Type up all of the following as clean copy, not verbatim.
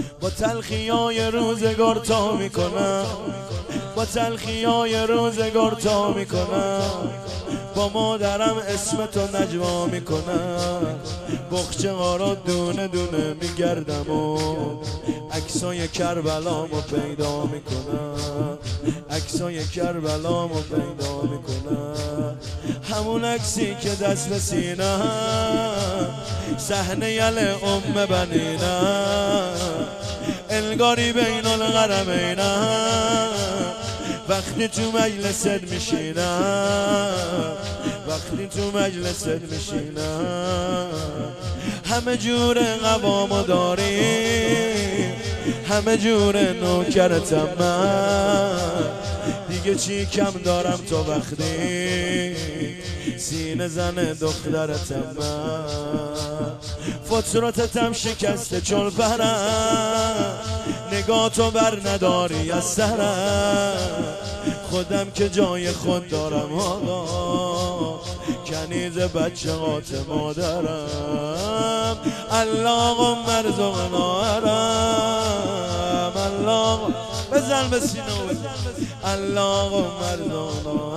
با تلخیای روزگار تا میکنم، با تلخیای روزگار تا میکنم، با مادرم اسم تو نجوا میکنم، بخچه ها را دونه دونه میگردم و عکسای کربلامو پیدا میکنم، عکسای کربلامو پیدا میکنم، همون عکسی که دست به سینه صحنه یل ام بنینم، انگاری بین الحرمینم، وقتی تو مجلست میشینم، وقتی تو مجلست میشینم، همه جور قوامو داری، همه جور نوکرتم من، دیگه چی کم دارم تو وقتی سینه زن دخترتم من، فطرتتم شکسته چون برم، نگاه تو بر نداری از سرم، خودم که جای خود دارم آقا، کنیز بچه هات مادرم، اللهم ارزقنا حرم، اللهم بزن به سینه، اللهم ارزقنا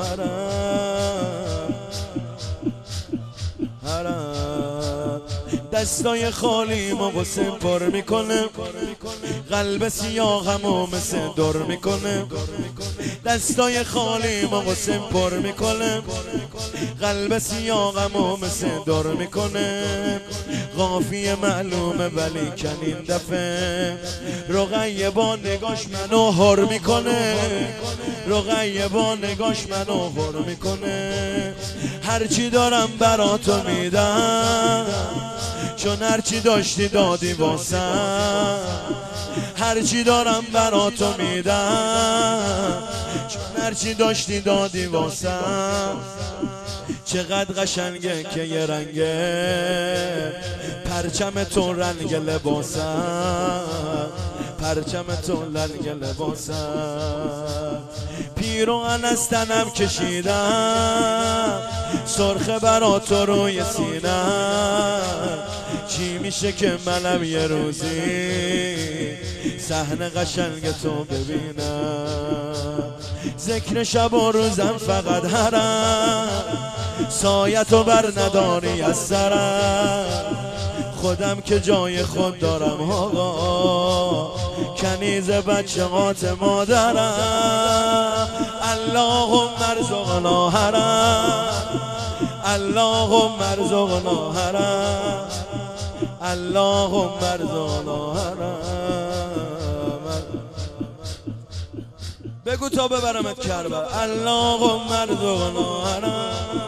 حرم، دستای خالی ما قسم پر میکنه، قلب سیاهمو مثل در میکنه، دستای خالی ما قسم پر میکنه، قلب سیاهمو مثل در میکنه، قافیه معلومه ولی کنین دفعه رقیه با نگاش منو هر میکنه، رقیه با نگاش منو هر میکنه، هرچی دارم برا تو میدم، چون هرچی داشتی دادی واسم، هرچی دارم برا تو میدم، چون هرچی داشتی دادی واسم، چقدر قشنگه که یه رنگه پرچم تو رنگ لباسم، پرچم تو رنگ لباسم، پیراهن از تنم کشیدم، سرخه برا تو روی سینم، چی میشه که منم یه روزی صحنه قشنگ تو ببینم، ذکر شب و روزم فقط حرم، سایه تو بر نداری از سرم، خودم که جای خود دارم آقا، کنیز بچه هات مادرم، اللهم ارزقنا حرم، اللهم ارزقنا حرم، اللهم ارزقنا حرم، بگو تا ببرمت کربلا، اللهم ارزقنا حرم.